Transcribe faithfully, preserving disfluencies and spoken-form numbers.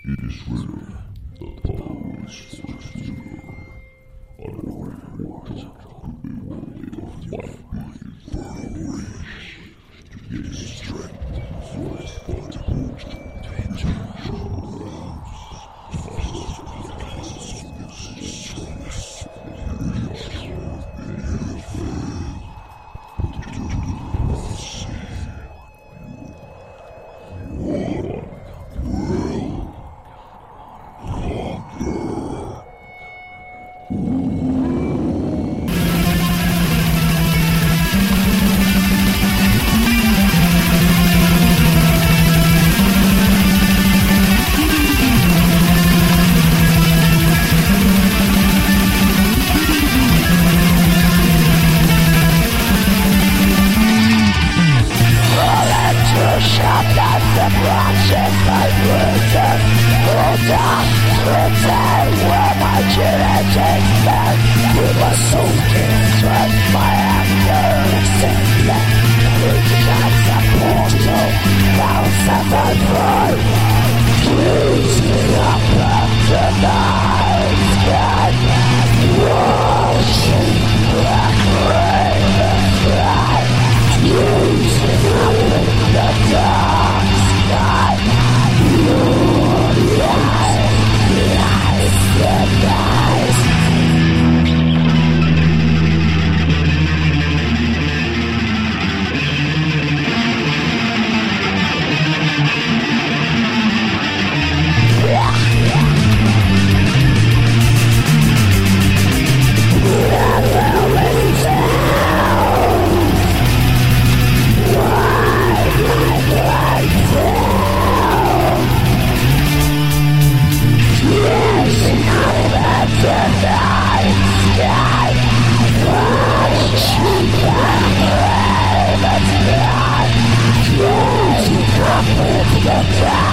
It is written, the power is force near. Unaware mortal could be worthy of might be infernal reach. To gain strength, forced by the portal, potential realms. Fast as the classes of this strongest, and we are sure in your faith. Put it into the prophecy. One will the